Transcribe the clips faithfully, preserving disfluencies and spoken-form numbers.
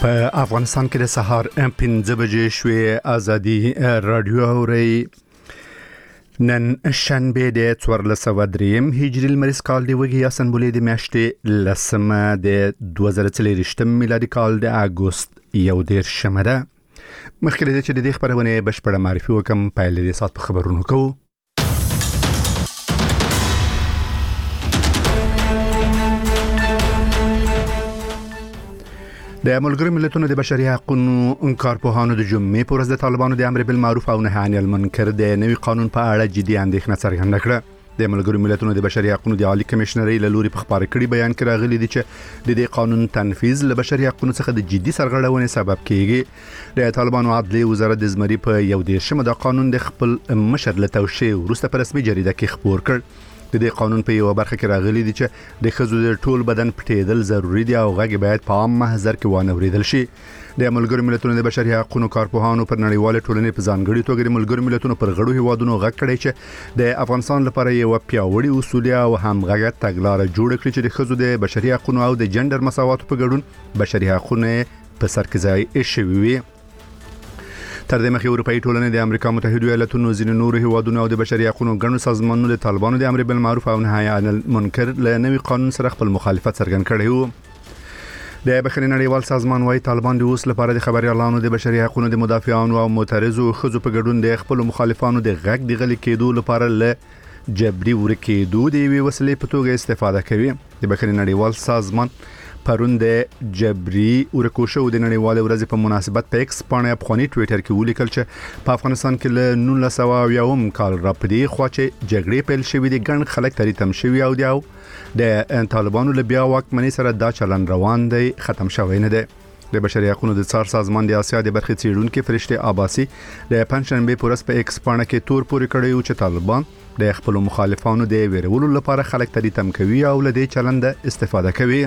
په افغانستان کې د سهار پنځه بجې شوې ازادي رادیو اوري نن شنبه د څوارلس سوه دریم هجري لمریز کال دی وږي اسنبولې د میاشتې لسمه د دوه زره څلوېښتم میلادي کال د اګوست یو دېرشمه ده. مخکې له دې چې د دې خبرونې بشپړه معرفي وکم پیل د سات په خبرونو کوو. د ملګرو ملتونو د بشري حقوقو کارپوهانو د جمعې پر ورځ د طالبانو د امر بالمعروف او نهي عن المنکر د نوي قانون په اړه جدي اندېښنه څرګنده کړه. د ملګرو ملتونو د بشري حقوقو د عالی کمشنرۍ له لوري په خبري کړي بیان کې راغلي دي چې د دې قانون تنفيذ له بشري حقوقو څخه د جدي سرغړونې سبب کیږي. د طالبانو عدلي وزارت د زمري په یو دیرشمه د قانون د خپل مشر له توشیح وروسته په رسمي جریده کې خبر کړ. د دې قانون په یو برخه کې راغلي دي چې د خزو د ټول بدن پټېدل ضروری دي او غږ باید په عام محضر کې وانه وریدل شي. د ملګرو ملتونو د بشري حقوقو کارپوهانو پر نړیواله ټولنې په ځانګړي توګه د ملګرو ملتونو پر غړو هیوادونو غږ کړی چې د افغانستان لپاره یو پیاوړی اصول او همغږه تګلارې جوړ کړي چې د خزو د بشري حقوقو او د جندر مساوات په ګډون بشري حقوقو په سر کې ځای شوي وي. تر دې مخکې اروپאי ټولنې د امریکا متحده ایالاتونو ځینې نور هیوادونو او د بشري حقوقو ګڼو سازمانونو د طالبانو د امر بالمعروف او نهي عن المنکر له نوي قانون سره خپل مخالفت څرګند کړی وو. د بخښنې نړیوال سازمان وايي طالبان د اوس لپاره د خبريالانو د بشري حقوقو د مدافعانو او معترضو خزو په ګډون د خپل مخالفانو د غږ د غلي کېدو لپاره له جبري ورکېدو د وی وسلې په توګه استفاده کوي. د بخښنې نړیوال سازمان پرون د جبري ورکوشو د نړیوال ورځې په مناسبت په ایکس باندې افغاني ټوئیټر کې ولیکل چې په افغانستان کې له نولس سوه یوم کال را پدې خوا چې جګړې پیل شوې دي ګڼ خلک تری تم شوي او دی او د طالبانو له بیا واکمنۍ سره دا چلن روان دی ختم شوی نه دی. د بشري حقوقو د څار سازمان د آسیا د برخې څیړونکو فرشته عباسي د پنځشنبه په ورځ په ایکس باندې کې تور پورې کړی و چې طالبان د خپل مخالفانو د ویرولو لپاره خلک تری تم کوي او له دې چلند استفاده کوي.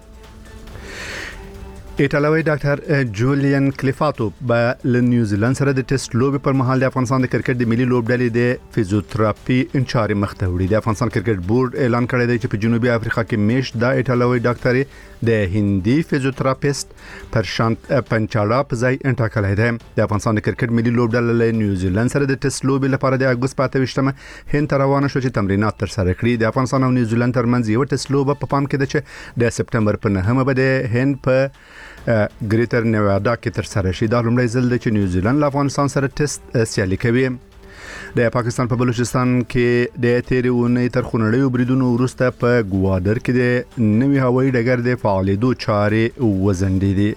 ایټالوي ډاکټر جولین کلیفاتو به له نیوزیلند سره د ټیسټ لوبي پر مهال د افغانستان د کرکټ د ملي لوبډلې د فزیوتراپي انچاري مخته وړي. د افغانستان کرکټ بورډ اعلان کړی دی چې په جنوبي افریقا کې میش د ایټالوي ډاکټر د هندي فزیوتراپیست پرشانت پنچاړه په ځای انټاکلای دی. د افغانستان د کرکټ ملي لوبډلې له نیوزیلند سره د ټیسټ لوبي لپاره د اګوست په اته ویشتمه هند روانه شو چې تمرینات تر سره کړي. د افغانستان او نیوزیلند ترمنځ یو ټیسټ لوب په پام کې ده چې د سپټمبر په نهمه به د هند په ګریټر نیوادا کې تر سره شي. دا لومړی ځل دی چې نیوزیلند له افغانستان سره ټیسټ سیالي کوي. د پاکستان په بلوچستان کې د تیرې اونۍ تر خونړیو بریدونو وروسته په ګوادر کې د نوي هوایي ډګر د فعالیدو چارې وزندې دي.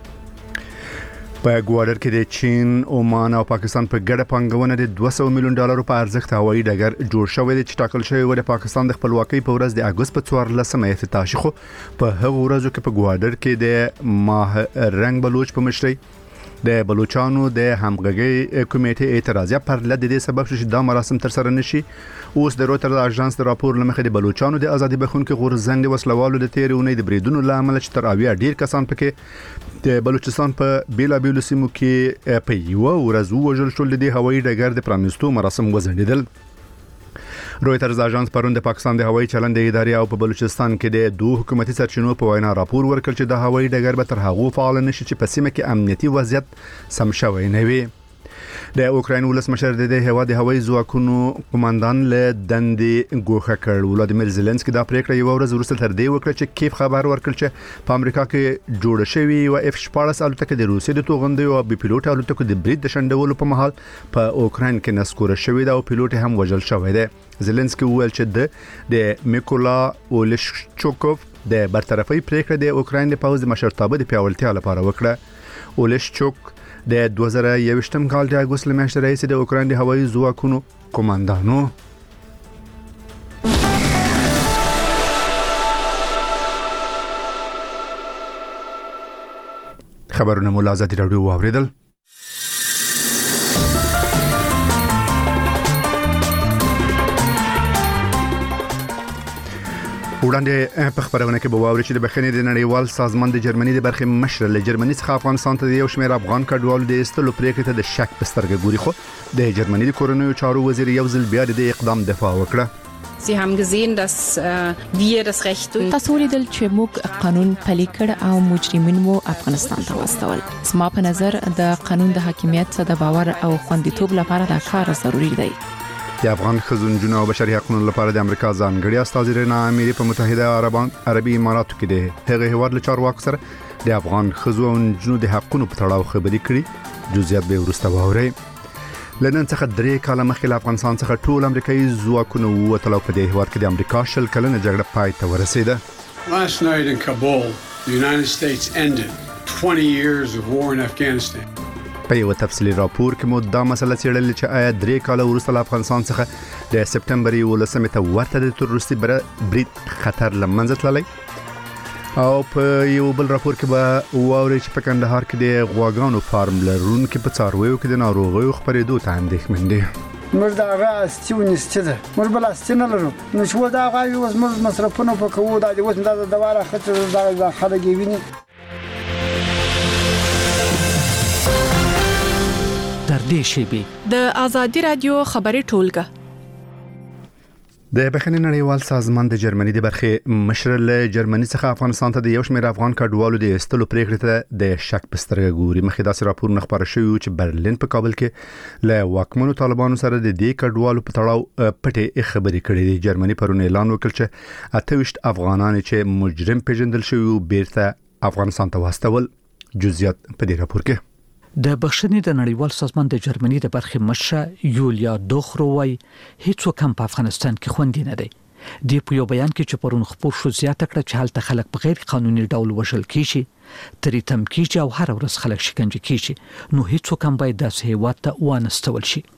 په ګوادر کې د چین، عمان او پاکستان په ګډه پانګونه د دوه سوه میلیون ډالر په ارزښت هوایي ډګر جوړ شوی دی چې ټاکل شوی و د پاکستان د خپلواکۍ په ورځ د اګوست په څوارلسمه افتتاح شو. په هغه ورځو کې په ګوادر کې د ماه رنگ بلوچ په مشرۍ د بلوچانو د همغږي کمیټې اعتراضیه پر لد دې سبب شو چې دا مراسم تر سره نشي. اوس د روټر د اژانس د راپور لمخې د بلوچانو د ازادي بخونکو غورځنګ وسلوالو د تیرې اونۍ د بریدونو لامل چې تر اویا ډیر کسان پکې د بلوچستان په بیلا بیلو سیمو کې په یو ورځ وژل شول. د هوایي ډګر د پرانیستو مراسم وزندیدل. رویټرز اژانس پرون د پاکستان د هوایي چلند ادارې او په بلوچستان کې د دوه حکومتي سرچینو په وینا راپور ورکړ چې د هوایي ډګر به تر هغه فعال نشي چې په سیمه کې امنیتي وضعیت سم شوی نه وي. د اوکراین ولسمشر د هیواد د هوایي ځواکونو قوماندان له دندې ګوښه کړ. ولادیمیر زيلنسکي دا پریکړه یو ورځ وروسته تر دې وکړه چې کیف خبر ورکړ چې په امریکا کې جوړ شوی او اف شپاړس الوتکه د روسیې د توغندي او بي پیلوټ الوتکو د برید د شندولو په محل په اوکراین کې نسکور شوی دا او پیلوټ هم وژل شوی دی. زيلنسکي وویل چې د میکولا اولشچوکوف د برطرفي پریکړه د اوکراین د پوځ مشرتابه د پیاوړتیا لپاره وکړه. اولشچوک د دوه زره یوویشتم کال د اګوست میاشتې رئیس د اوکراین د هوایي ځواکونو قوماندانو. خبرونه مو له ازادي راډیو واوریدل. وړاندې په خبرونه کې به واوري چې د بخښنې د نړیوال سازمان د جرمني د برخې مشر له جرمني څخه افغانستان ته یو شمېر افغان کډوالو د استلو پریکړه ته د شک په سترګه ګوري. خو د جرمني د کورنیو چارو وزیر یو ځل بیا د اقدام دفاع وکړه. Sie haben gesehen, dass äh, wir das Recht تاسو لیدل چې موږ قانون پلي کړ او مجرمین مو افغانستان ته واستول. زما په نظر د قانون د حاکمیت د باور او خوندیتوب لپاره دا کار ضروری دی. د افغان خزونجونو او بشري حقوقو لپاره د امریکا ځانګړي استازي رینا اميري په متحده عربان عربي اماراتو کې د هغه هیواد له چارواکو سره د افغان خزونجونو د حقوقو په تړاو خبرې کړې. جزئیات به ورسته واوري. لنن څخه درې کاله مخکې له افغانستان څخه ټول امریکایي ځواکونه ووتل او په دې هیواد کې د امریکا شل کلنه جګړه پای ته ورسېده. Last night in Kabul, the United States ended twenty years of war in Afghanistan. په یو تفصیلي راپور کې مو دا مسله څېړلې چې آیا درې کاله وروسته له افغانستان څخه د سپټمبر یولسمې ته ورته د تروریستي برید خطر له منځه تللی. او په یو بل راپور کې به واوري چې په کندهار کې د غواګانو فارم لرونکو په څارویو کې د ناروغیو خپرېدو ته اندېښمن دي. موږ دا غاستیو نشته موږ بل استنه لرو نو شو دا غاوي اوس موږ مصرفونه په کوو دا د اوس دا د دواره خطر دا خلک ویني. در دې شیبي د ازادي رادیو خبري ټولګه د بخښنې نړیوال سازمان د جرمني د برخې مشر له جرمني څخه افغانستان ته د یو شمېر افغان کډوالو د استلو پریکړې ته د شک پسترګه ګوري. مخکې داسې راپورونه خبره شوی چې برلین په کابل کې له واکمنو طالبانو سره د دې کډوالو په تړاو پټې خبرې کړې دي. جرمني پرون اعلان وکړ چې اته ویشت افغانان چې مجرم پیژندل شوی بیرته افغانستان ته واستول. جزئیات په دې راپور کې د بخښنې د نړیوال سازمان د جرمني د برخې مشر یولیا دوخرو وايي هیڅ وکم په افغانستان کې خوندي نه دی. د په یو بیان کې چې پرون خبر شو زیاته کړه چې هلته خلک په غیر قانوني ډول وژل کیږي ترې تم کیږي او هر ورځ خلک شکنجه کیږي نو هیڅ وکم باید داسې هیواد ته وانستول شي.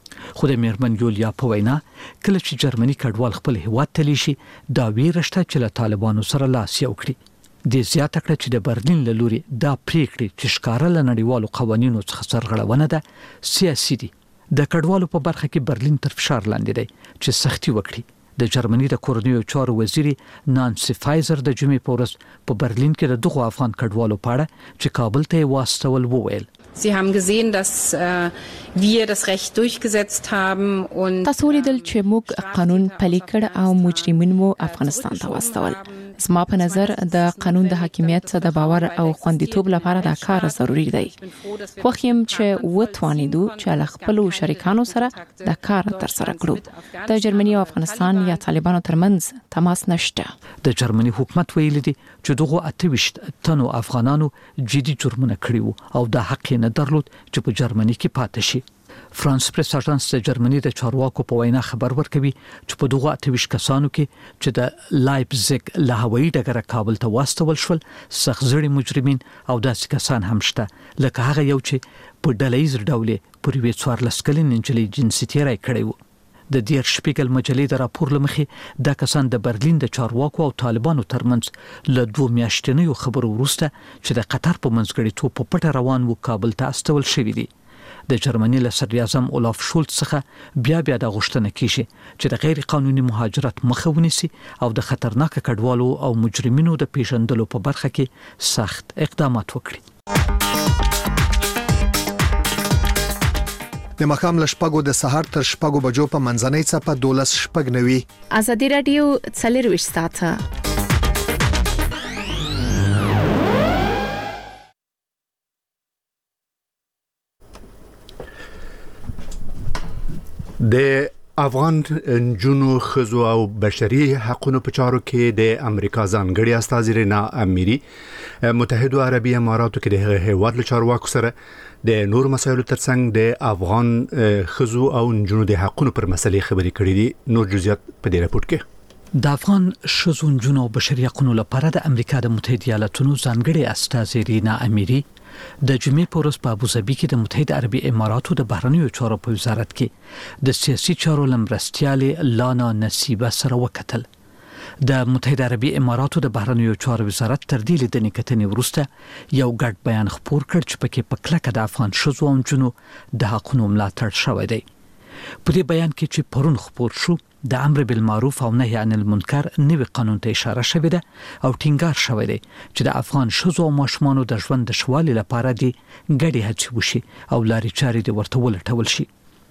خو د میرمن یولیا په وینا کله چې جرمني کډوال خپل هیواد ته لیشي دا ویرشته چې له طالبانو سره لاس یو کړي. د زیاته کړه چې د برلین له لوري دا پریکړې چې ښکارا له نړیوالو قوانینو څخه سرغړونه ده سیاسي دي. د کډوالو په برخه کې برلین تر فشار لاندې دی چې سختي وکړي. د جرمني د کورنیو چارو وزیر نانسی فایزر د جمعې په ورځ په برلین کې د دغو افغان کډوالو په اړه چې کابل ته واستول وویل. Sie haben gesehen, dass äh, wir das Recht durchgesetzt haben und تاسو لیدل چې موږ قانون پلي کړ او مجرمین مو افغانستان ته واستول. زما په نظر د قانون د حاکمیت د باور او خوندیتوب لپاره دا کار ضروری دی. خو خیم چې وتوانیدو چې له خپل شریکانو سره دا کار تر سره کړو. د جرمني او افغانستان یا طالبانو ترمنځ تماس نشته. د جرمني حکومت ویلي دي چې دغه اته ویشت تنو افغانانو جدي جرمونه کړی او دا حق نه درلود چې په جرمني کې پاتې شي. فرانس پریس اژانس د جرمني د چارواکو په وینا خبر ورکوي چې په دغه اته ویشت کسانو کې چې د لایپزیګ له هوایي ډګره کابل ته واستول شول سخزړي مجرمین او داسې کسان هم شته لکه هغه یو چې په ډلهیز ډول پر وی څوارلس کلنې نجلۍ جنسیتي راي کړی و. د دیر شپیګل مجلې د راپور لمخې دا کسان د برلین د چارواکو او طالبانو ترمنځ له دوه میاشتنیو خبرو وروسته چې د قطر په منځګړیتوب په پټه روان وو کابل ته استول شوی دي. د جرمني له صدر اعظم اولاف شولټ څخه بیا بیا د غوښتنه کیږي چې د غیر قانوني مهاجرت مخه ونیسي او د خطرناک کډوالو او مجرمینو د پیژندلو په برخه کې سخت اقدامات وکړي. د مخام له شپږو د سهار تر شپږو بجو په منځنۍ څپه دولس شپږ نوي. ازادي رادیو څلور ساعته د افغان جنو خزو او بشري حقوقو په چارو کې د امریکا ځانګړي استازي رینا اميري متحده عربي اماراتو کې د هیواد له چارواکو سره د نور مسایلو ترڅنګ د افغان خزو او جنو د حقوقو پر مسلې خبرې کړې دي. نور جزئیات په دې راپور کې د افغان شذو جنو او بشري حقوقو لپاره د امریکا د متحده ایالاتونو ځانګړي استازي رینا اميري د جمعې په ورځ په ابوظبي کې د متحده عربي اماراتو د بهرنیو چارو په وزارت کې د سیاسي چارو لمرستیالې لانا نصیبه سره وکتل. د متحده عربي اماراتو د بهرنیو چارو وزارت تر دې لیدنې کتنې وروسته یو ګډ بیان خپور کړ چې پکې په کلکه د افغان شذو او جنو د حقوقو ملاتړ شوی دی. په دې بیان کې چې پرون خپور شو د امر بالمعروف او نهي عن المنکر نوی قانون ته اشاره شوې ده او ټینګار شوی دی چې د افغان شذو او ماشومانو د ژوند د ښوالي لپاره دي ګډې هڅې وشي او لارې چارې د ورته ولټول شي.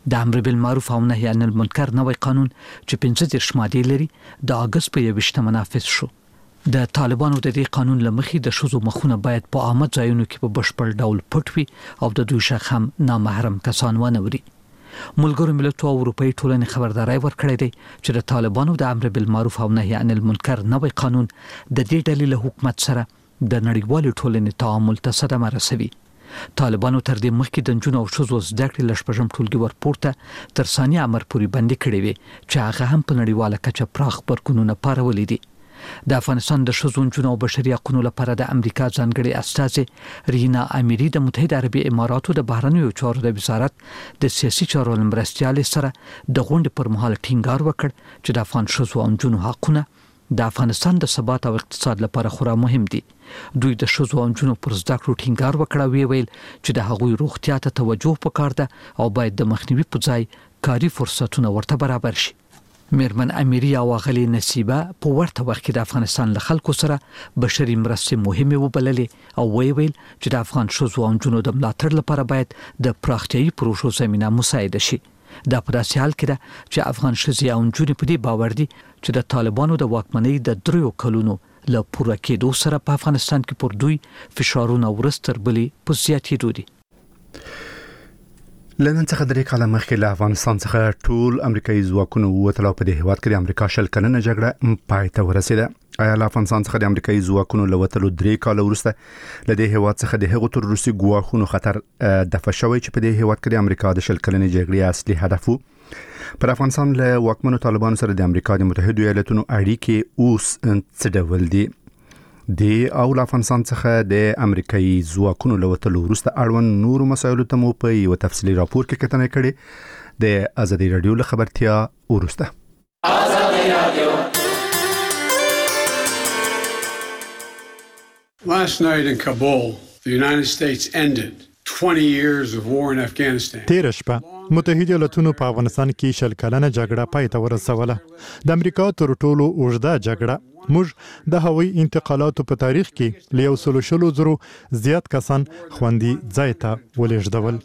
د امر بالمعروف او نهي عن المنکر نوې قانون چې پنځه دېرش مادې لري د اگست په یوویشتمه منافذ شو. د طالبانو د دې قانون لمخې د شوزو مخونه باید په عامه ځایونو کې په بشپړ ډول پټ وي او د دوی شخص هم نامحرم کسان ونه وري. ملګرو ملتونو او اروپאי ټولنې خبرداري ورکړې ده چې د طالبانو د امر بالمعروف او نهي عن المنکر نوې قانون د دې ډلې له حکومت سره د نړیوال ټولنې تعامل ته صدمه رسوي. طالبانو تر دې مخکې د جنونو او شوزو زده کړې لشپږم ټولګي ورپورته تر ثاني امر پورې بندي کړې وي چې هغه هم په نړیواله کچه پراخ برګونونه پارولې دي. د افغانستان د شوزو جنونو او بشري حقوقو لپاره د امریکا ځانګړي استازي رینا امیری د متحده عربي اماراتو د بهرنیو چارو د وزارت د سیاسي چارو مرستيال سره د غونډې پر مهال ټینګار وکړ چې د افغان شوزو او جنونو حقونه د افغانستان د ثبات او اقتصاد لپاره خورا مهم دي. دوی د شوزو او جنونو پر زده کړو ټینګار وکړ وی ویل چې د هغوی روغتیا ته توجه وکړ ده او باید د مخنیوي په ځای کاري فرصتونه ورته برابر شي. میرمن امیری او غلی نصیبه په ورته وخت کې د افغانستان له خلکو سره بشري مرستې مهمه وبللې او وی ویل چې د افغان شوزو او جنونو د ملاتړ لپاره باید د پراختیايي پروژو زمينه مساعده شي. دا په داسې حال کې ده چې افغان شوزي او جنونو په دې باور دي چې د طالبانو د واکمنۍ د دریو کلونو له پوره کېدو سره په افغانستان کې پر دوی فشارونه ورستر بلې په زیاتېدو دي. لندن څخه درې کاله مخکې له افغانستان څخه ټول امریکایي ځواکونه ووتل او په دې هیواد کې د امریکا شل کلنه جګړه پای ته ورسېده. آیا له افغانستان څخه د امریکایي ځواکونو له وتلو درې کاله وروسته له دې هیواد څخه د هغو تر روسي ګواښونو خطر دفع شوی چې په دې هیواد کې د امریکا د شل کلنې جګړې اصلي هدف وو؟ پر افغانستان له واکمنو طالبانو سره د امریکا د متحده ایالاتونو اړیکې اوس څه ډول دي؟ د او افغانستان څخه د امریکایي ځواکونو له وتلو وروسته اړوند نور مسایلو ته مو په یو تفصیلي راپور کې کتنه کړې د ازادي رادیو له خبرتیا وروسته. ازادي رادیو. Last night in Kabul, the United States ended twenty years of war in Afghanistan. تیر شپه متحده ایالاتونو په افغانستان کې شل کلنه جګړه پای ته ورسوله. د امریکا تر ټولو اوږده جګړه موږ د هوایي انتقالاتو په تاریخ کې له یو سلو شلو زرو زیات کسان خوندي ځای ته ولېږدول.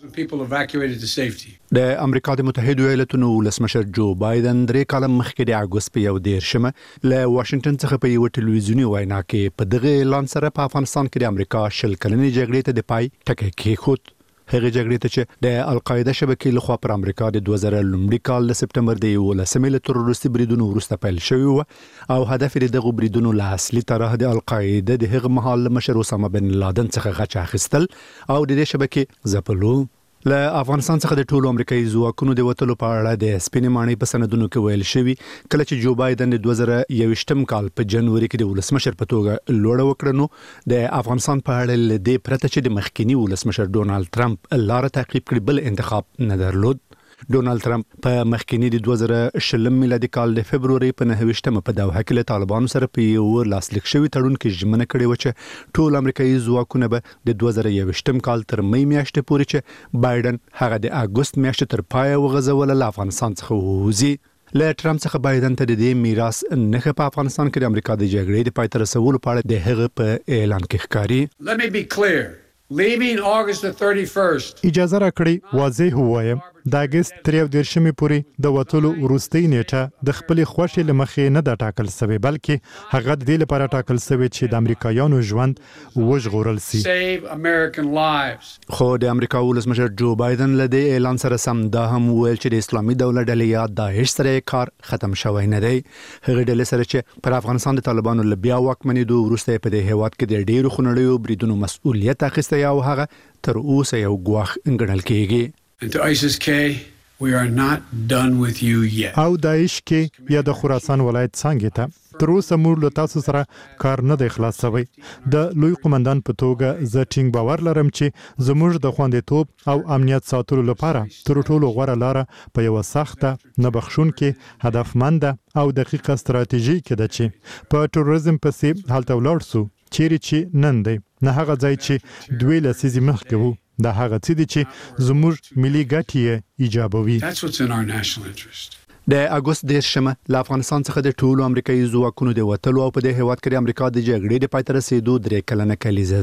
د امریکا د متحده ایالاتونو ولسمشر جو بایدن درې کاله مخکې د اګوست په یو دیرشمه له واشنگټن څخه په یو ټلویزیونی وینا کې په دغه اعلان سره په افغانستان کې د امریکا شل کلنې جګړې ته د پای ټکی کېښود. هغه جګړې ته چې د القاعده شبکې لخوا پر امریکا د دوه زره لومړي کال د سپټمبر د یولسمې له تروریستي بریدونو وروسته پیل شوی و او هدف یې دغه بریدونو له اصلي طرح د القاعده د هغه مهال مشر اسامه بن لادن څخه غچ اخیستل او د دې شبکې ځپلو. له افغانستان څخه د ټولو امریکایي ځواکونو د وټلو په اړه د سپینې ماڼۍ په سندونو کې ویل شوی کله چې جو بایدن د دوه زره یوویشتم کال په جنوري کې د ولسمشر په توګه لوړه وکړ نو د افغانستان په اړه ل دې پرته چې د مخکینی ولسمشر ډونالد ټرمپ لاره تعقیب کړي بل انتخاب نه درلود. ډونالد ټرمپ په مخکینی د دوه زره شلم میلادي کال د فبرवरी په نهه په دوحه کې له طالبانو سره په یو لاسلیک شوی تړون کې ژمنه کړې و چې ټول امریکایي ځواکونه به د دوه زره یوویشتم کال تر مې میاشتې پورې چې بایدن هغه د اګوست میاشتې تر پای وغځول له افغانستان څخه ووځي. له ټرمپ څخه بایدن ته د دې میراث نه په افغانستان کې د امریکا د جګړې د پای ته رسولو په اړه د هغه په اعلان کې ښکاري. Let me be clear. Leaving August the thirty-first. اجازه راکړئ واضح ووایم د اگست تر دیرشمې پورې د وټولو وروستۍ نیټه د خپل خوښې لمخې نه د ټاکل شوی بلکې هغه د دې لپاره ټاکل شوی چې د امریکایانو ژوند وژغورل شي. Save American lives. خو د امریکا ولسمشر جو بایدن له دې اعلان سره سم دا هم ویل چې د اسلامي دولت ډلې یا داعش سره کار ختم شوی نه دی. هغه ډلې سره چې پر افغانستان د طالبانو له بیا واکمنېدو وروسته په دې هیواد کې د ډیرو خونړیو بریدونو مسؤلیت اخیسته او هغه تر اوسه یو ګواښ ګڼل کېږي. And to ISIS-K, we are not done with you yet. او داعش کې یا د خراسان ولایت څنګه ته تر اوسه موږ له تاسو سره کار نه دی خلاص شوی. د لوی قومندان په توګه زه ټینګ باور لرم چې زموږ د خوندیتوب او امنیت ساتلو لپاره تر ټولو غوره لاره په یو سخته نه بخښونکې هدفمند او دقیقه ستراتیژي کې ده چې په تروریزم پسې هلته ولاړ سو چیرې چې نن دی نه هغه ځای چې دوی لسیزې مخکې وو. دا هغه څه دي چې زموږ ملي ګټې ایجابوي. That's what's in our national interest. د اګوست دیرشمه له افغانستان څخه د ټولو امریکایي ځواکونو د وټلو او په دې هیواد کې د امریکا د جګړې د پای ته رسیدو درې کلنه کلیزه ده.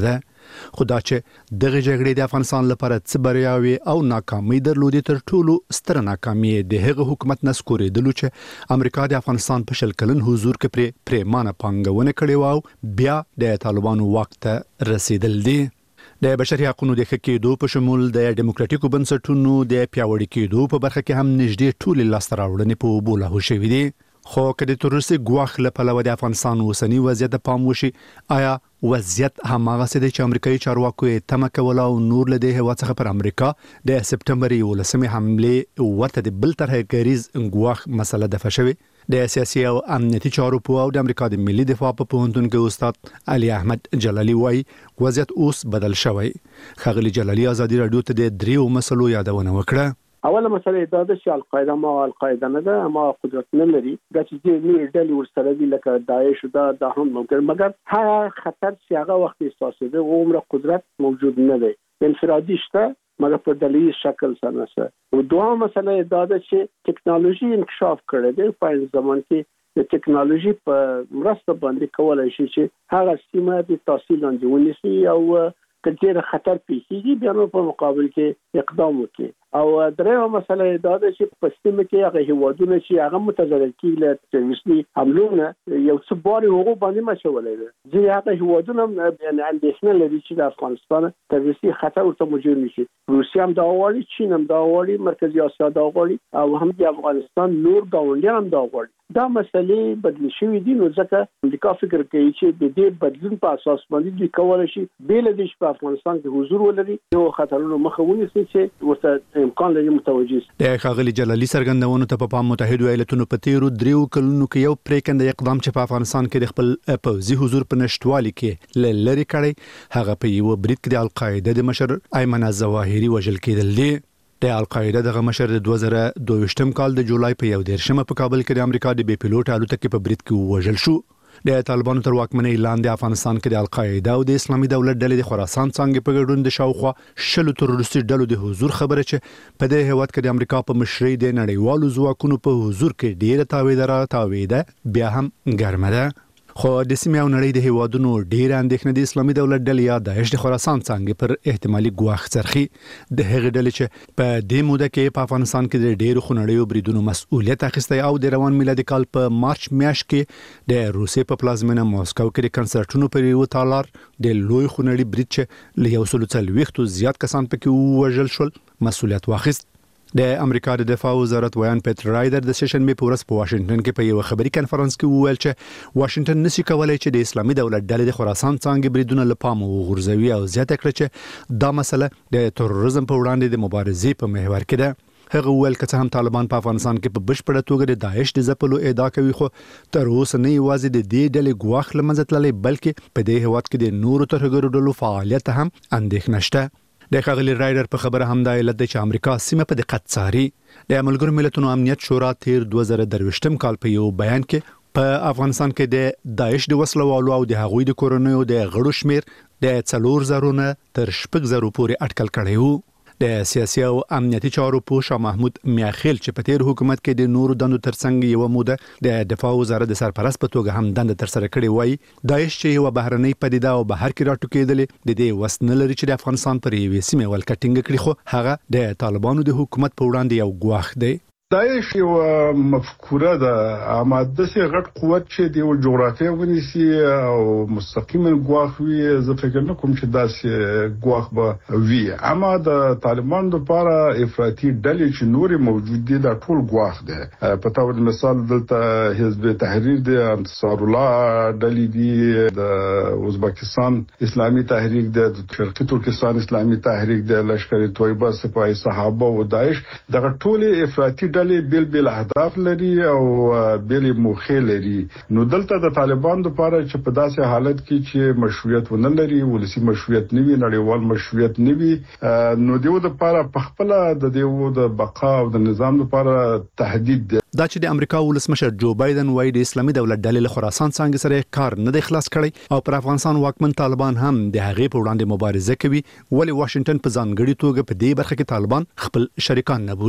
خدا چې دغه جګړې د افغانستان لپاره څه بریاوي او ناکامي درلودي تر ټولو ستر ناکامي د هغه حکومت نسکورېدلو چې امریکا د افغانستان په شل کلن حضور کې پر پریمانه پانګونه کړې و او بیا د طالبانو وخت ته رسیدل دي. د بشري حقوقو د ښه کېدو په شمول د ډیموکراتیکو بنسټونو د پیاوړي کېدو په برخه کې هم نږدې ټول لاسته راوړنې په بوله هو شوې دي. خو کله تورسي ګواخ له پلوه د افغانستان اوسنی وضعیت پام وشي آیا وضعیت هماغه څه د امریکایي چارواکو تمه کوله او نور له دې هوا څخه پر امریکا د سپټمبر یولسمې حمله ورته د بل طرح غریز ګواخ مسله د فشوي. د سیاسي او امنیتي چارو په او د امریکا د ملي دفاع په پوهنتون کې استاد علي احمد جلالي وايي وضعیت اوس بدل شوی. خغلی جلالي ازادي رادیو ته د دریو مسلو یادونه وکړه. اوله مسله دا ده چې القاعده ما القاعده نه ده ما قدرت نه لري دا چې نور ډلې ورسره دي لکه داعش دا د هم ممکن مګر هغه خطر چې هغه وخت احساسه ده عمر قدرت موجود نه دی انفرادي شته مګر په دلیل شکل سره نشته. او دوه مسله دا ده چې ټکنالوژي انکشاف کړی دی په زمان کې د ټکنالوژي په مرسته باندې کولای شي چې هغه سیمه د تحصیل لاندې ونیسي او کله خطر پیښیږي بیا نو په مقابل کې اقدام وکړي. او درېمه مسله دا ده چې په سیمه کې هغه هیوادونه چې هغه متضرر کیږي له تروریستي حملونو یو څه باري هغه باندې مشولای دي چې هغه هیوادونه یعنی اندېښنه لري چې د افغانستان تروریستي خطر ورته موجود نشي. روسیه هم دا غواړي، چین هم دا غواړي، مرکزی اسیا دا غواړي او هم د افغانستان نور ګاونډیان هم دا غواړي. دا مسلې بدل شوې دي نو ځکه امریکا فکر کوي چې د دې بدلون په اساس باندې دوی کولای شي بیل د په افغانستان کې حضور ولري او خطرونو مخه ونیسي چې ورته امکان لري متوجه شي. د خغلی جلالي سرګندونو ته په متحده ایالاتونو په تیرو دریو کلونو کې یو پریکنده اقدام چې په افغانستان کې د خپل پوځي حضور په نشټوالي کې لری کړي هغه په یو بریټ کې د القاعده د مشر ایمن الظواهری وژل کېدل دي. د القاعده دغه مشر د دوه زره دوه کال د جولای په یو دیرشمه په کابل کې د امریکا د بي پیلوټ الوتکې په بریټ کې وژل شو. د طالبانو تر واکمنۍ لاندې افغانستان کې د القاعده او د اسلامي دولت ډلې د خراسان څنګه په ګډون د شاوخوا شلو تروریستي ډلو د حضور خبره چې په دې هیواد کې د امریکا په مشرۍ د نړیوالو ځواکونو په حضور کې ډیره تاویدره تاویده بیا هم ګرمه ده. خو د سیمې او نړۍ د هیوادونو ډیر اندېښنه د اسلامي دولت ډلې یا داعش د خراسان څنګه پر احتمالي ګواښ څرخي. د هغې ډلې چې په دې موده کې په افغانستان کې د ډیرو خنړیو بریدونو مسؤلیت اخیستی او د روان میلادي کال په مارچ میاشت کې د روسیې په پلازمینه ماسکو کې د کنسرټونو پر یو تالار د لوی خنړی برید چې له یو سل څلوېښتو زیات کسان پکې وژل شول مسؤلیت واخیست. د امریکا د دفاع وزارت ویان پیټ رایدر د سیشن می په ورځ په واشنگټن کې په یو خبري کانفرنس کې وویل چې واشنگټن نشي کولای چې د اسلامي دولت ډلې د خراسان څنګه بریدونه لپاره وغورځوي او زیاته کړي چې دا مسله د تروریزم په وړاندې د مبارزې په محور کې ده. هغه ویل چې هم طالبان په افغانستان کې په بشپړه توګه د داعش د ځپلو ادعا کوي خو تر اوسه نه یوازې د دې ډلې ګواښ لمنځه تللی بلکې په دې هیواد کې د نورو ترهګرو ډلو فعالیت هم اندېښنه شته. د خغلی رایډر په خبره هم دا علت دی چې امریکا سیمه په دقت څاري. د ملګرو ملتونو امنیت شورا تیر دوه زره درویشتم کال په یو بیان کې په افغانستان کې د داعش د وسلوالو او د هغوی د کورنیو د غړو شمیر د څلور زرونه تر شپږ زرو پورې اټکل کړی وو. د سیاسي او امنیتي چارو پوه شاه محمود میاخیل چې په تیر حکومت کې د نورو دندو ترڅنګ یو موده د دفاع وزارت د سرپرست په توګه هم دنده تر سره کړې وای داعش چې یو بهرنۍ پدیده او بهر کې راټوکېدلې د دې وسنه لري چې د افغانستان پر یوې سیمه ولکټینګ کړي خو هغه د طالبانو د حکومت په وړاندې یو ګواښ دی. داعش یو مفکوره ده اما د سي غټ قوت چې د جغرافیه ونیسي او مستقیما ګواخ وي زه فکر نه کوم چې داسې ګواخ به وي اما د طالبان لپاره افراطي ډلې چې نور موجود دي دا ټول ګواخ ده. په تور مثال دلته حزب تحریر د انصار الله ډلې دي د ازبکستان اسلامي تحریک د شرقي ترکستان اسلامي تحریک د لشکر طیبه سپاه صحابه او داعش دغه ټول افراطي ډلې بیل بیل اهداف لري او بیل موخې لري. نو دلته د طالبان لپاره چې په داسې حالت کې چې مشروعیت ونه لري ولسی مشروعیت نه وي نړیوال مشروعیت نه وي نو دیو د لپاره په خپل د دیو د بقا او د نظام لپاره تهدید ده. دا چې د امریکا ولسمشر جو بایدن وایي د اسلامي دولت ډلې له خراسان څنګه سره کار نه دی خلاص کړی او پر افغانستان واکمن طالبان هم د هغې په وړاندې مبارزه کوي ولی واشنگټن په ځانګړي توګه په دې برخه کې طالبان خپل شریکان نه بولي.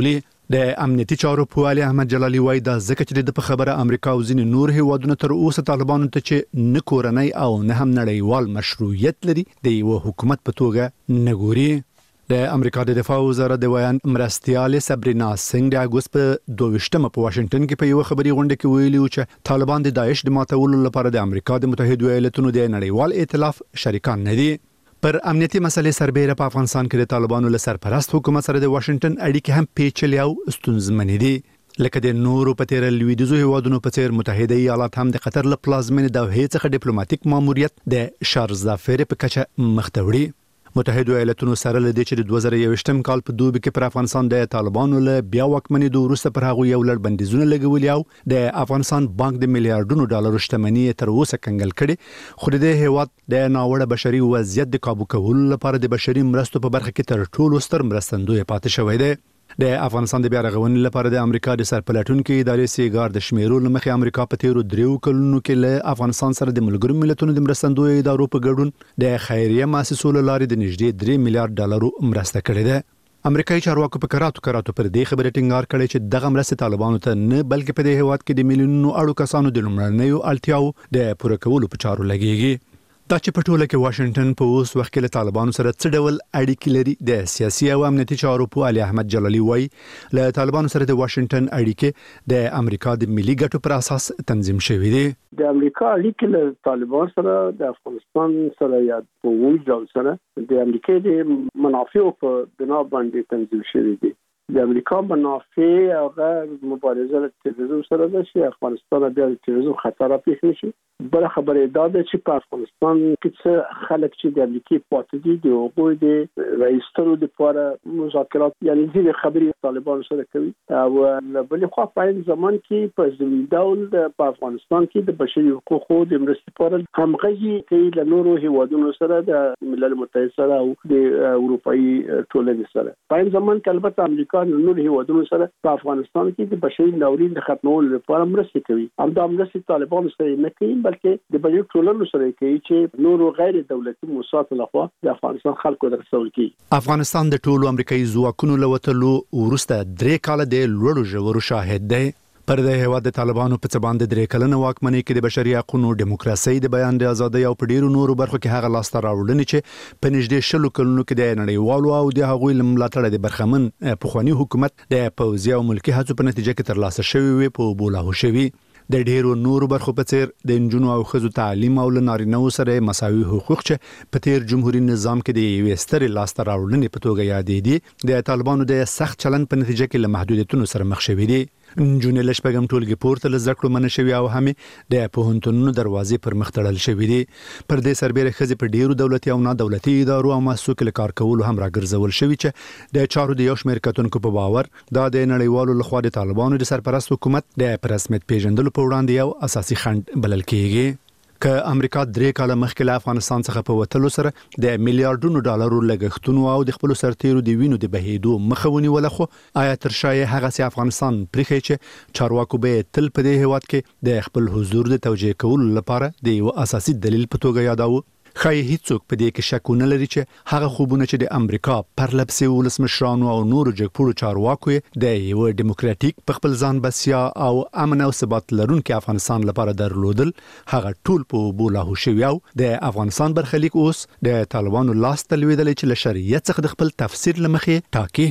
د امنیتي چارو په علي احمد جلالي وایي دا ځکه چې د خبره امریکا او ځینې نور هیوادونو تر اوسه طالبانو ته چې نه کورنۍ او نه هم نړیوال مشروعیت لري د یو حکومت په توګه نه ګوري. د امریکا د دفاع وزارت د ویان مرستيال سبرینا سنگ د اگست په دوه په واشنگټن کې په یو خبري غونډه کې ویلي و چې طالبان د داعش د ماتولو لپاره د امریکا د متحده ایالاتونو د نړیوال ائتلاف شریکان نه دي. پر امنیتي مسلې سربېره په افغانستان کې د طالبانو له سرپرست حکومت سره د واشنگټن اړیکې هم پیچلې او ستونزمنې دي. لکه د نورو په تیر لویدیځو هیوادونو په څیر متحده ایالات هم د قطر له پلازمینې د هیڅ څخه ډیپلوماټیک ماموریت د شارزافیر په کچه مخ ته وړي. متحده ایالاتونو سره له دې چې د دوه زره یوویشتم کال په دوبي کې پر افغانستان د طالبانو له بیا واکمنۍ د وروسته پر هغه یو لړ بندیزونه لګولي او د افغانستان بانک د میلیارډونو ډالرو شتمنۍ تر اوسه کنګل کړي، خو د هیواد د ناوړه بشري وضعیت د کابو کولو لپاره د بشري مرستو په برخه کې تر ټولو ستر مرستندوی پاتې شوی دی. د افغانستان د بیا رغونې لپاره د امریکا د سرپلټونکو ادارې سیګار د شمیرو لمخې امریکا په تیرو دریو کلونو کې له افغانستان سره د ملګرو ملتونو د مرستندوی ادارو په ګډون د خیریه مؤسسو لارې د نږدې درې میلیارډ ډالرو مرسته کړې ده. امریکایي چارواکو په کراتو کراتو پر دې خبره ټینګار کړی چې دغه مرسته طالبانو ته نه بلکې په دې هیواد کې د میلیونونو اړو کسانو د لومړنیو اړتیاو د پوره کولو په چارو لګیږي. دا چې په ټوله کې واشنگټن په اوس وخت کې له طالبانو سره څه ډول اړیکې لري د سیاسي او امنیتي چارو په علي احمد جلالي وایي له طالبانو سره د واشنگټن اړیکې د امریکا د ملي ګټو پر اساس تنظیم شوې دي. د امریکا اړیکې له طالبان سره د افغانستان سره یا په وایي ډول سره د امریکا د منافعو په بنا باندې تنظیم شوې دي. د امریکا منافع هغه مبارزه له تروریزم سره ده چې افغانستان بیا د تروریزم خطر راپېښ نشي. بل خبره دا ده چې په افغانستان کې څه خلک چې د امریکا پاتې دي د هغوی د رئیسترو لپاره مذاکرات یعنی ځینې خبرې طالبان سره کوي او بل خو په این زمان کې په ځینې ډول په افغانستان کې د بشري حقوقو د مرستې لپاره همغږي کوي له نورو هیوادونو سره د ملل متحد سره او د اروپאי ټولنې سره. په این زمان کې البته امریکا د نورو هیوادونو سره په افغانستان کې د بشري ناورین د ختمولو لپاره مرسته کوي. هم دا مرسته طالبان سره نه کوي بلکې د بشري ټولنو سره کوي چې نورو غیر دولتي موسسات لخوا د افغانستان خلکو ته رسول کیږي. افغانستان د ټولو امریکایي ځواکونو لوتلو ورسته درې کاله د لوړو ژورو شاهد دی. پر د هیواد د طالبانو په څبان د درې کلنه واکمنۍ کې د بشري حقوقو ډیموکراسي د بیان د ازادۍ او په ډیرو نورو برخو کې هغه لاس ته راوړل چې په نږدې شلو کلونو کې د نړیوالو او د هغوی ملاتړ د برخمن پخوانی حکومت د پوځي او ملکی هڅو په نتیجه کې ترلاسه شوی وي په بولاهو شوی. د ډیرو نورو برخو په څیر د انجونو او ښځو تعلیم او نارینه سره مساوي حقوق چې په تیر جمهوریت نظام کې د یوې سترې لاس ته راوړنې په توګه یادې دي د طالبانو د سخت چلند په نتیجه کې له محدودیتونو سره مخ شوي دي. نجونې له شپږم ټولګي پورته له زده کړو منع شوي او هم د پوهنتونونو دروازې پر مخ تړل شوي دي. پر دې سربېره ښځې په ډیرو دولتي او نه دولتي ادارو او مؤسسو کې کار کول هم راګرځول شوي چې د چارو د یو شمېر کتونکو په باور دا د نړیوالو لخوا د طالبانو د سرپرست حکومت د رسمیت پیژندلو په وړاندې یو اساسي خنډ بلل کېږي. که امریکا درې کاله مخکې له افغانستان څخه په وټلو سره د میلیارډونو ډالرو لګښتونو او د خپل سرتیرو د وینو د بهیدو مخه ونیوله، خو آیا تر شای هغه سي افغانستان پرېخي چې چارواکو به تل په دې هیواد کې د خپل حضور د توجیه کولو لپاره د یو اساسي دلیل په توګه یاداو؟ خای هیڅوک په دې کې شک نه لري چې هغه خوبونه چې د امریکا پرلپسې ولسمشرانو او نورو جګپوړو چارواکو د یو دیموکراتیک په خپل ځان بسیا او امن او ثبات لرونکي افغانستان لپاره درلودل هغه ټول په بولاهو شوی او د افغانستان برخلیک اوس د طالبانو لاس تلویدل چې له شریعت څخه د خپل تفسیر لمخې ټاکي.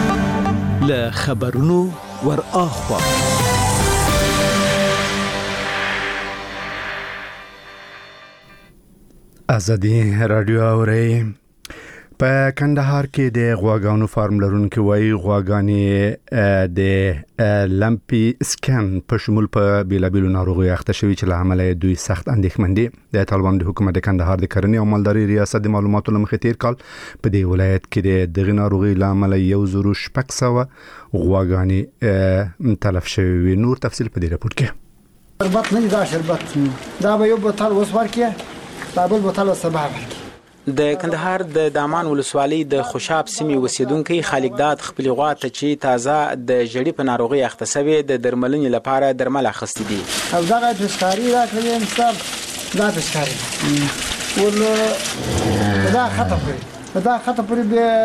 له خبرونو ور اخوا ازادي رادیو اوري. په کندهار کې د غواګانو فارم لرونکو وایي غواګانې د لمپي سکن په شمول په بیلابیلو ناروغیو اخته شوي چې له امله دوی سخت اندېښمن دي. د طالبان د حکومت کندهار د کرنې او مالداري ریاست د معلوماتو لمخې تیر کال په دې ولایت کې د دغه ناروغي له امله یو زرو شپږ سوه غواګانې تلف شوي. نور تفصیل په دې راپور کې. شربت نه دا شربت دا به یو بوتل وسور کې بابل بوتل وسباب د کندهار د دامان ولسوالۍ د خوشاب سیمې اوسیدونکو خالقداد خپل غواته چې تازه د جړی په ناروغي اخته شوی د درملنې لپاره درمل اخستې دي. او دا دستکاری راکړي انصاف دا دستکاری ول دا ختم کړي دا خطه پرې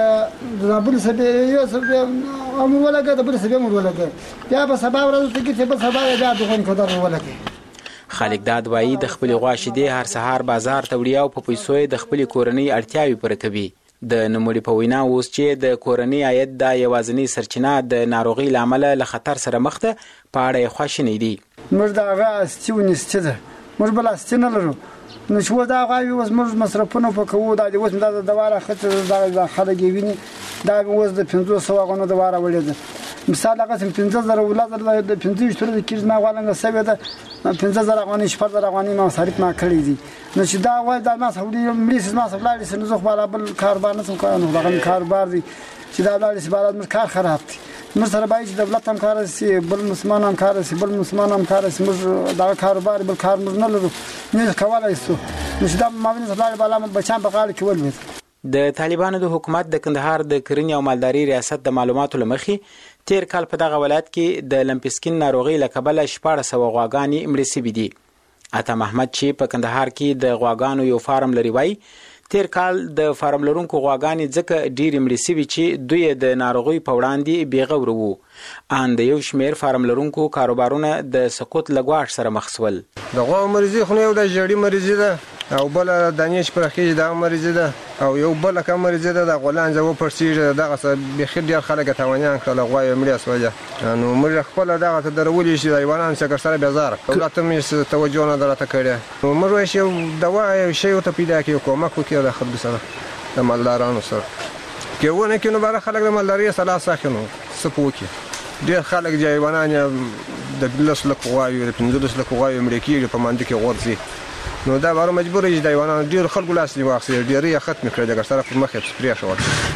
به د بل څه به یو څه به امر ولګه د بل څه به امر ولګه یا به سبا ورځ ته کې چې به سبا یا دغه قدر ولګه. خالق داد وایي د خپل غواشیدې هر سهار بازار ته وړي او په پیسو د خپل کورنۍ اړتیاوي پوره کوي. د نوموړي په وینا اوس چې د کورنۍ عاید د یوازینی سرچینه د ناروغي لامل له خطر سره مخ ده په اړه خواشینی دي. موږ دا هغه استیونی ستده موږ بل استینه لرو نو شو دا غوي اوس موږ مصرفونه پکوو دا اوس دا د دواره خطر دا خلک ویني دا اوس د پنځوس سوه غونو دواره وړي ده. مثال هغه پنځه زره ولادت د پنځه شتره د کیږي نه غواړم سوي ده پنځه زره غونې شپږ زره غونې ما صرف ما کړی دي نو چې دا وای دا ما سعودي مليس ما سبلاړي سن زخ بالا بل کاروبار نه سم کوي دا کاروبار دي چې دا لاړي سبالات مر کار خراب دي مر سره باید چې دولت هم کار سي بل مسلمان هم کار سي بل مسلمان هم کار سي مر دا کاروبار بل کار مر نه لرو نه کولای شو نو چې دا ما ویني سبلاړي بالا بچان په غاړه کې ولوي. د طالبانو د حکومت د کندهار د کرنې او مالداري ریاست د معلوماتو لمخې تیر کال په دغه ولایت کې د لمپسکین ناروغي له کبله شپږ سوه غواګانې مړې شوې دي. عطا محمد چې په کندهار کې د غواګانو یو فارم لري وایي تیر کال د فارم لرونکو غواګانې ځکه ډېرې مړې شوې چې دوی د ناروغۍ په وړاندې بېغوره وو. ان د یو شمېر فارم لرونکو کاروبارونه د سقوط له ګواښ سره مخ شول. د غوا مریضي خو نه یو د ژړې مریضي ده او بل دانش پر خېج دا مریض ده او یو بل کوم مریض ده د غولان زو پرسیږي دغه څه به خیر ډیر خلک تاوانیان کړل غوای مړي اسوجه نو موږ خپل دغه ته درولې شي ایوانان څنګه سره بازار دولت مې توجه نه درته کړی نو موږ شی دوا شی ته پیدا کیو کومک وکړو د خلکو سره د مالدارانو سره کېونه کې نو بار خلک د مالداري سره ساخنو سپوکی ډیر خلک دی ایوانان د بلس لک غوای د پنځلس لک غوای مړي کیږي په ماند کې ورځي نو دا بارو مجبور یې د ایوانان ډیر خلکو لاس دی واخسي ډیرې ختم کړی د سره په مخه سپری شو.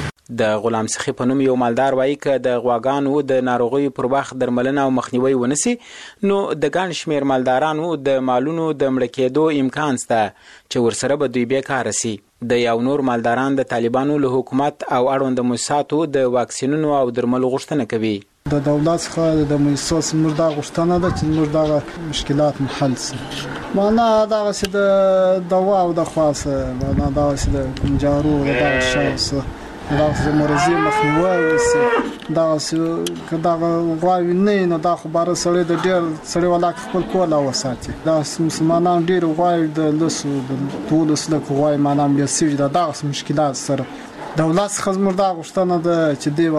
د غلام سخی په نوم یو مالدار وایي ک د غواګانو د ناروغي پر وخت درملنه او مخنیوي ونسی نو د ګڼ شمیر مالدارانو د مالونو د مړ کېدو امکان شته چې ورسره به دوی بیکاره سي. د یو نور مالداران د طالبانو له حکومت او اړوند موسساتو د واکسینونو او درملو غوښتنه کوي. د دولت څخه د موسسات موږ دا غوښتنه ده چې موږ دا مشکلات حل شي. معنا دا چې د دوا او د خاصه معنا دا چې د کنجارو د شاوسه دا چې مرزي مخنیوي وسي دا چې دا غواوی نه نه دا خبره سره د ډیر سره ولا خپل کولا وساتي دا مسلمانان ډیر غواوی د لسو د ټول سره غواوی معنا بیا سړي دا د مشکلات سره دولت څخه موږ دا غوښتنه ده چې دی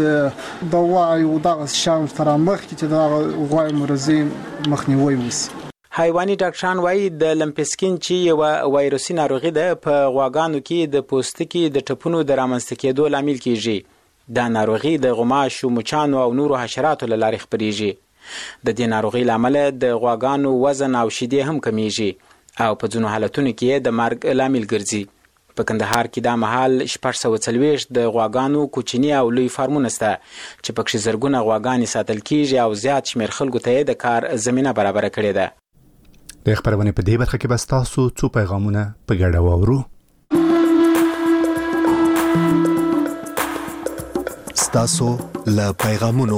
باید دوا او د شاو تر مخ چې دا غواوی مرزي مخنیوي وسي. حیواني ډاکټران وایي د لمپسکین چې یو وایروسي ناروغي ده په غواګانو کې د پوستکي د ټپونو د رامنځته کېدو لامل کیږي. دا ناروغي د غوماشو مچانو او نورو حشراتو له لارې خپرېږي. د دې ناروغي لامل د غواګانو وزن او شیدې هم کمیږي او په ځینو حالتونو کې د مرګ لامل ګرځي. په کندهار کې دا مهال شپږ سوه څلوېښت د غواګانو کوچني او لوی فارمونه شته چې پکې زرګونه غواګانې ساتل کیږي او زیات شمېر خلکو ته د کار زمینه برابره کړې ده. د خبرونه په دې برخه کې بس تاسو څو پیغامونه په ګډه واورو. ستاسو له پیغامونو.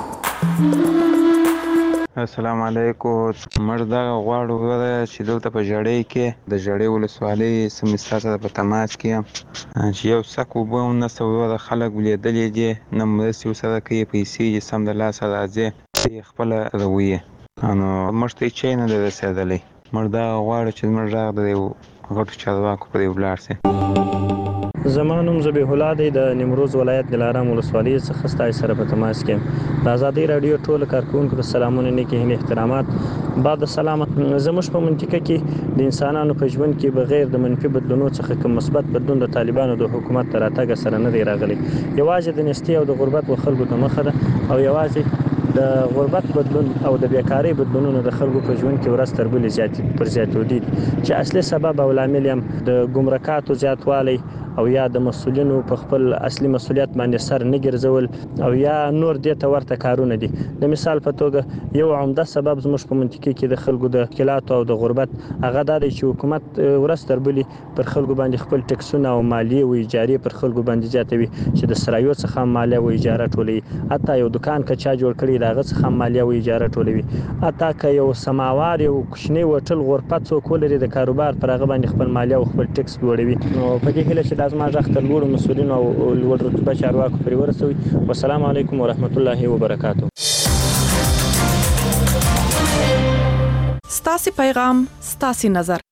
السلام علیکم. مردا غواړو چې دلته په جړې کې د جړې ولسوالۍ سمستاسه په تماس کې چې یو سکو به نه سو د خلک ولیدلې دي نه مرسي سره کې پیسې سم د لاس راځي خپل رویه انو مشته چې نه د رسیدلې مردا غواړي چې مردا د غټ چارواکو په ولاړ سي. زمانوم زبیح الله دی د نیمروز ولایت دلارام ولسوالۍ څخه ستاسو سره په تماس کې د آزادۍ رادیو ټول کارکونکو ته سلامونه نیکی هني احترامات. بعد سلامت زموږ په منطقه کې د انسانانو په ژوند کې بغیر د منفي بدلونونو څخه کوم مثبت بدلون د طالبانو د حکومت تر راتګ سره نه دی راغلی. یوازې د نستی او د غربت و خلکو ته مخه ده او یوازې د غربت بدلون او د بیکاری بدلونونو د خلکو په ژوند کې ورځ تر بلې زیاتې پر زیاتېدو دي چې اصلي سبب او لامل یې د ګمرکاتو زیاتوالی او یا د مسؤلینو په خپل اصلي مسؤلیت باندې سر نه ګرځول او یا نور دې ته ورته کارونه دي. د مثال په توګه یو عمده سبب زموږ په منطقه کې د خلکو د مشکلاتو او د غربت هغه دا دی چې حکومت ورځ تر بلې پر خلکو باندې خپل ټکسونه او مالیه او اجارې پر خلکو باندې زیاتوي چې د سرایو څخه مالیه او اجاره ټولوي. حتی یو دکان که چا جوړ کړي دغه څخه مالیه او اجاره ټولوي. حتی که یو سماوار یو کوچنی وټل غرفت څوک ولري د کاروبار پر هغه باندې خپل مالیه او خپل ټکس جوړوي. نو په دې هیله چې دا زما ځخ تر لوړ مسؤلین او لوړ رتبه چارواکو پورې ورسوي. والسلام علیکم ورحمت الله وبرکاته. ستاسو پیغام ستاسو نظر